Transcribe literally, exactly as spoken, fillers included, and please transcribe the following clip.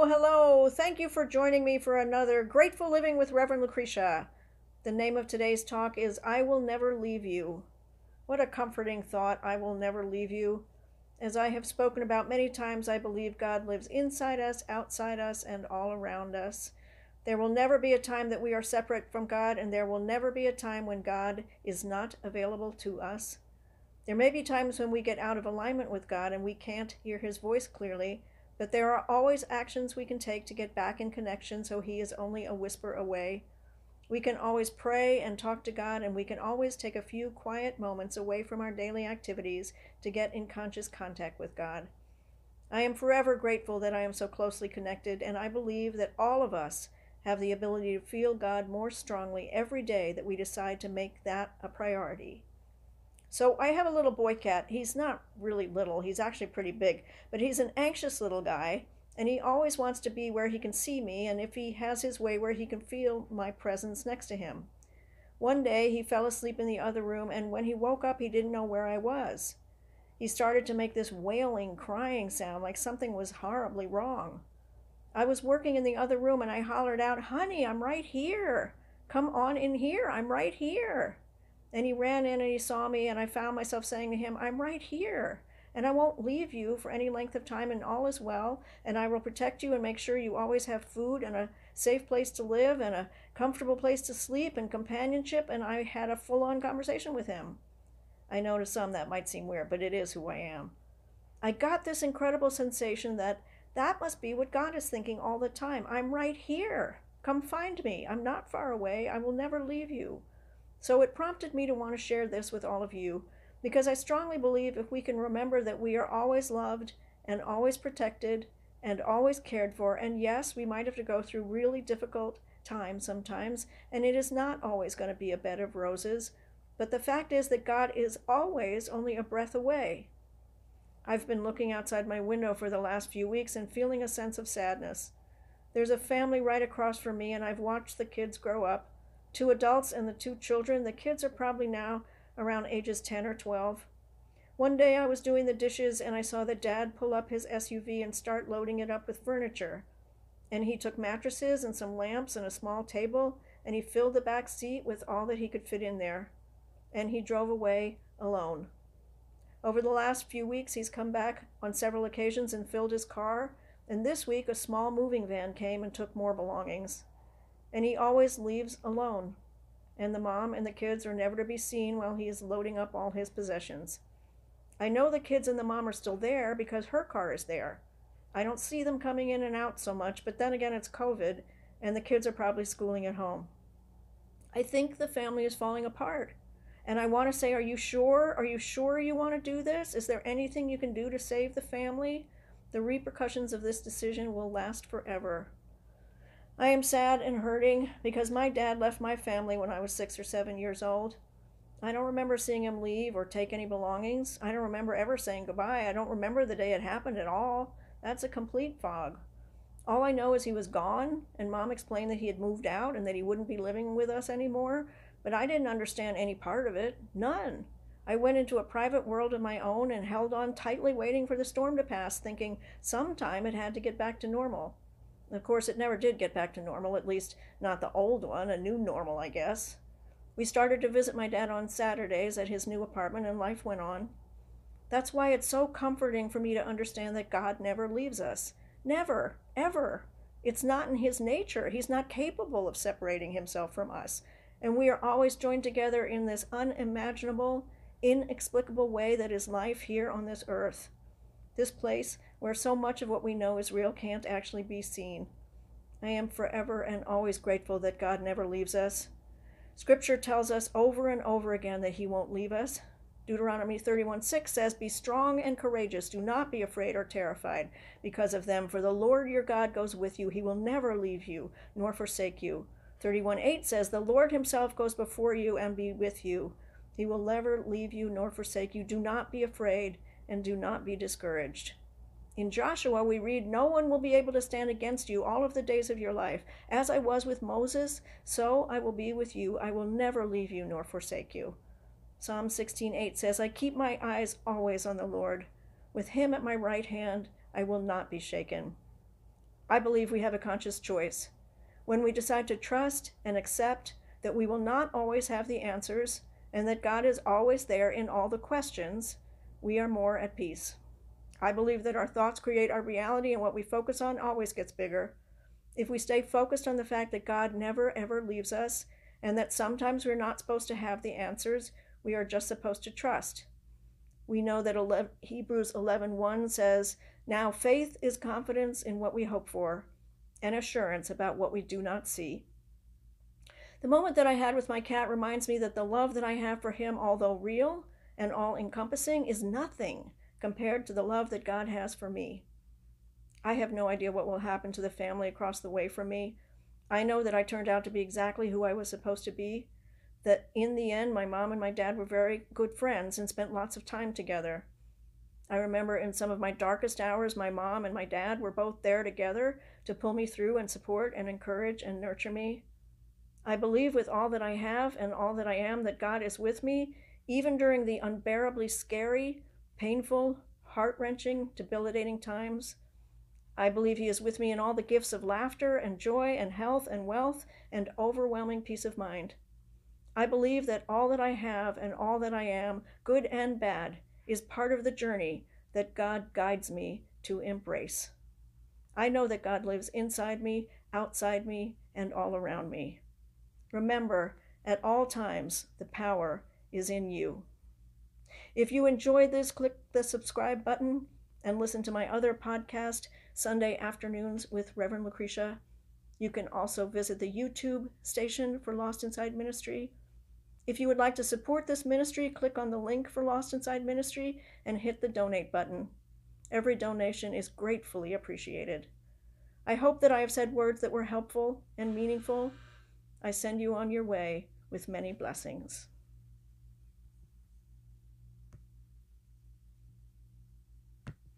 hello. Thank you for joining me for another Grateful Living with Reverend Lucretia. The name of today's talk is I Will Never Leave You. What a comforting thought, I will never leave you. As I have spoken about many times, I believe God lives inside us, outside us, and all around us. There will never be a time that we are separate from God, and there will never be a time when God is not available to us. There may be times when we get out of alignment with God and we can't hear his voice clearly, but there are always actions we can take to get back in connection so he is only a whisper away. We can always pray and talk to God, and we can always take a few quiet moments away from our daily activities to get in conscious contact with God. I am forever grateful that I am so closely connected, and I believe that all of us have the ability to feel God more strongly every day that we decide to make that a priority. So I have a little boy cat. He's not really little. He's actually pretty big, but he's an anxious little guy, and he always wants to be where he can see me, and if he has his way, where he can feel my presence next to him. One day he fell asleep in the other room, and when he woke up, he didn't know where I was. He started to make this wailing, crying sound like something was horribly wrong. I was working in the other room, and I hollered out, "Honey, I'm right here. Come on in here. I'm right here." And he ran in and he saw me, and I found myself saying to him, "I'm right here, and I won't leave you for any length of time, and all is well, and I will protect you and make sure you always have food and a safe place to live and a comfortable place to sleep and companionship." And I had a full-on conversation with him. I know to some that might seem weird, but it is who I am. I got this incredible sensation that that must be what God is thinking all the time. I'm right here. Come find me. I'm not far away. I will never leave you. So it prompted me to want to share this with all of you, because I strongly believe if we can remember that we are always loved and always protected and always cared for, and yes, we might have to go through really difficult times sometimes, and it is not always going to be a bed of roses, but the fact is that God is always only a breath away. I've been looking outside my window for the last few weeks and feeling a sense of sadness. There's a family right across from me, and I've watched the kids grow up. Two adults and the two children. The kids are probably now around ages ten or twelve. One day I was doing the dishes and I saw the dad pull up his S U V and start loading it up with furniture. And he took mattresses and some lamps and a small table, and he filled the back seat with all that he could fit in there. And he drove away alone. Over the last few weeks, he's come back on several occasions and filled his car, and this week a small moving van came and took more belongings. And he always leaves alone, and the mom and the kids are never to be seen while he is loading up all his possessions. I know the kids and the mom are still there because her car is there. I don't see them coming in and out so much, but then again, it's COVID, and the kids are probably schooling at home. I think the family is falling apart, and I want to say, are you sure? Are you sure you want to do this? Is there anything you can do to save the family? The repercussions of this decision will last forever. I am sad and hurting because my dad left my family when I was six or seven years old. I don't remember seeing him leave or take any belongings. I don't remember ever saying goodbye. I don't remember the day it happened at all. That's a complete fog. All I know is he was gone, and Mom explained that he had moved out and that he wouldn't be living with us anymore, but I didn't understand any part of it. None. I went into a private world of my own and held on tightly, waiting for the storm to pass, thinking sometime it had to get back to normal. Of course, it never did get back to normal, at least not the old one, a new normal, I guess. We started to visit my dad on Saturdays at his new apartment, and life went on. That's why it's so comforting for me to understand that God never leaves us. Never, ever. It's not in his nature. He's not capable of separating himself from us. And we are always joined together in this unimaginable, inexplicable way that is life here on this earth. This place where so much of what we know is real can't actually be seen. I am forever and always grateful that God never leaves us. Scripture tells us over and over again that he won't leave us. Deuteronomy thirty-one six says, "Be strong and courageous. Do not be afraid or terrified because of them, for the Lord your God goes with you. He will never leave you nor forsake you." thirty-one eight says, "The Lord himself goes before you and be with you. He will never leave you nor forsake you. Do not be afraid and do not be discouraged." In Joshua, we read, "No one will be able to stand against you all of the days of your life. As I was with Moses, so I will be with you. I will never leave you nor forsake you." Psalm sixteen eight says, "I keep my eyes always on the Lord. With him at my right hand, I will not be shaken." I believe we have a conscious choice. When we decide to trust and accept that we will not always have the answers and that God is always there in all the questions, we are more at peace. I believe that our thoughts create our reality, and what we focus on always gets bigger. If we stay focused on the fact that God never ever leaves us and that sometimes we're not supposed to have the answers, we are just supposed to trust. We know that Hebrews eleven one says, "Now faith is confidence in what we hope for and assurance about what we do not see." The moment that I had with my cat reminds me that the love that I have for him, although real and all-encompassing, is nothing compared to the love that God has for me. I have no idea what will happen to the family across the way from me. I know that I turned out to be exactly who I was supposed to be, that in the end my mom and my dad were very good friends and spent lots of time together. I remember in some of my darkest hours, my mom and my dad were both there together to pull me through and support and encourage and nurture me. I believe with all that I have and all that I am that God is with me, even during the unbearably scary, painful, heart-wrenching, debilitating times. I believe he is with me in all the gifts of laughter and joy and health and wealth and overwhelming peace of mind. I believe that all that I have and all that I am, good and bad, is part of the journey that God guides me to embrace. I know that God lives inside me, outside me, and all around me. Remember, at all times, the power is in you. If you enjoyed this, click the subscribe button and listen to my other podcast, Sunday Afternoons with Reverend Lucretia. You can also visit the YouTube station for Lost Inside Ministry. If you would like to support this ministry, click on the link for Lost Inside Ministry and hit the donate button. Every donation is gratefully appreciated. I hope that I have said words that were helpful and meaningful. I send you on your way with many blessings.